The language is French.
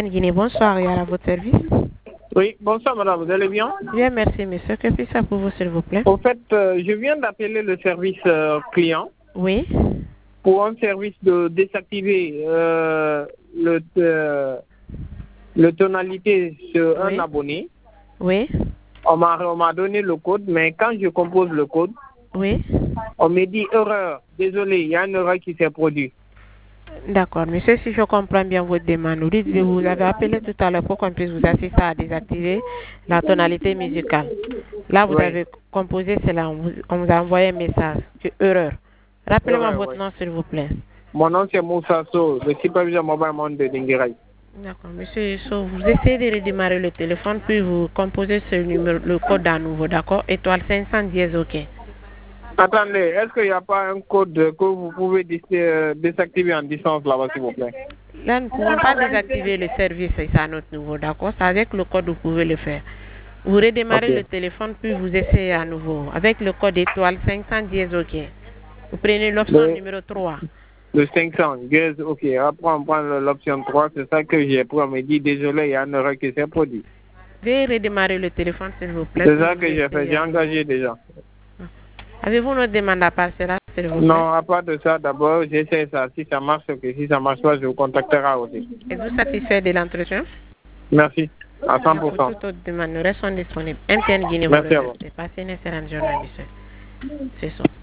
MTN Guinée, bonsoir, et à votre service. Oui, bonsoir madame, vous allez bien? Bien, merci monsieur. Que puis-je faire pour vous, s'il vous plaît? En fait, je viens d'appeler le service client. Oui. Pour un service de désactiver le tonalité sur un abonné. Oui. On m'a donné le code, mais quand je compose le code, oui, on me dit erreur. Désolé, il y a une erreur qui s'est produite. D'accord, monsieur, si je comprends bien votre demande, vous avez appelé tout à l'heure pour qu'on puisse vous assister à désactiver la tonalité musicale. Là, vous avez composé cela, on vous a envoyé un message, erreur. Rappelez-moi votre nom, s'il vous plaît. Mon nom, c'est Moussa So, le superviseur mobile monde de Dinguiraï. D'accord, monsieur So, vous essayez de redémarrer le téléphone, puis vous composez ce numéro, le code à nouveau, d'accord? Étoile 510, OK. Attendez, est-ce qu'il n'y a pas un code que vous pouvez désactiver en distance là-bas, s'il vous plaît? Là, nous ne pouvons pas désactiver le service, c'est à notre niveau, d'accord? C'est avec le code, vous pouvez le faire. Vous redémarrez le téléphone, puis vous essayez à nouveau. Avec le code étoile 510, OK. Vous prenez l'option numéro 3. Le 510, OK. Après, on prend l'option 3. C'est ça que j'ai pris. On me dit, désolé, il y a une erreur qui s'est produite. Veuillez redémarrer le téléphone, s'il vous plaît. C'est ça que j'ai fait. J'ai engagé déjà. Avez-vous notre demande à passer là, s'il vous plaît? Non, à part de ça, d'abord, j'essaie ça. Si ça marche, OK. Si ça ne marche pas, je vous contacterai aussi. Êtes-vous satisfait de l'entretien? Merci. À 100%. Pour toute autre demande, nous restons disponibles. MTN Guinée, merci à vous. Passez une excellente journée, monsieur. C'est ça.